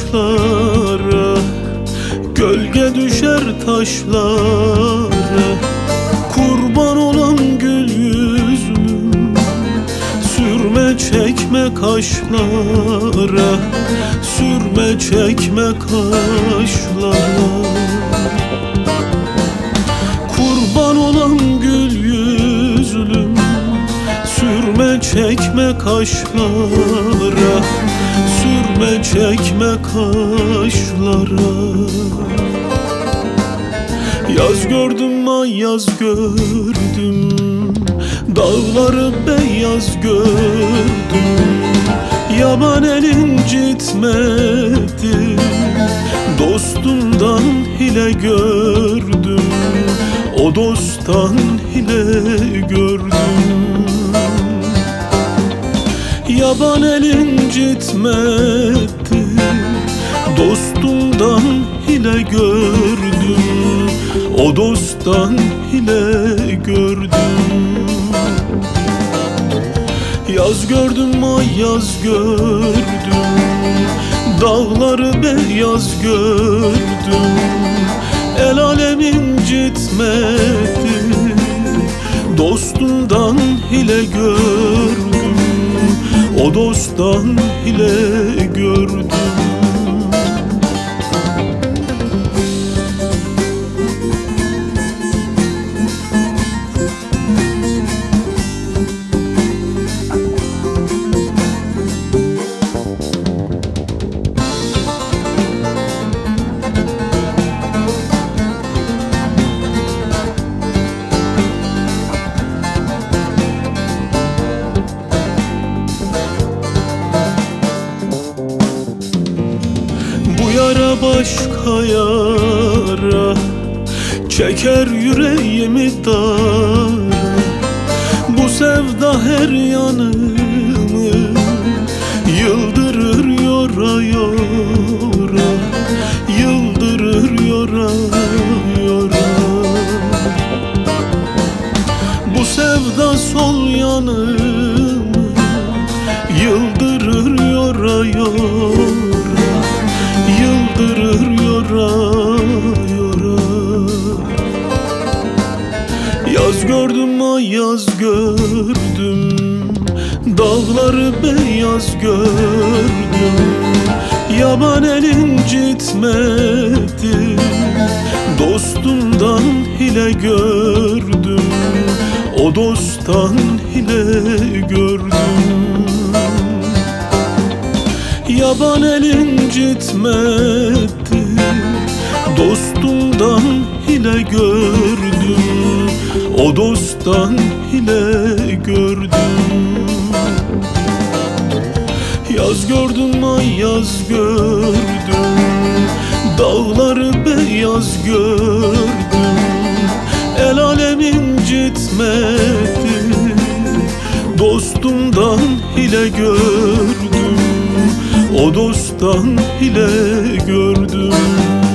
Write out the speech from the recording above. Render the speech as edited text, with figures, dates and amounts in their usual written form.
ağaçlara, gölge düşer taşlara. Kurban olan gül yüzlüm, sürme çekme kaşlara, sürme çekme kaşlara. Kurban olan gül yüzlüm, sürme çekme kaşlara, sürme çekme kaşlara. Yaz gördüm ay yaz gördüm, dağları beyaz gördüm. Yaban el incitmedi, dostumdan hile gördüm. O dosttan hile gördüm. Yaban el incitmedi, dostumdan hile gördüm. O dosttan hile gördüm. Yaz gördüm ay yaz gördüm, dağları beyaz gördüm. El alem incitmedi, dostundan hile gördüm. O dosttan hile gördüm. Yara başka yara, çeker yüreğimi dara. Bu sevda her yanımı yıldırır yora yora, yıldırır yora yora. Bu sevda sol yanımı yıldırır yora yora, yıldırır yora yora. Yaz gördüm ay yaz gördüm, dağları beyaz gördüm. Yaban el incitmedi, dostumdan hile gördüm. O dosttan hile gördüm. Yaban el incitmedi, dostumdan hile gördüm. O dosttan hile gördüm. Yaz gördüm ay yaz gördüm, dağları beyaz gördüm. El alem incitmedi, dostumdan hile gördüm. O dosttan hile gördüm.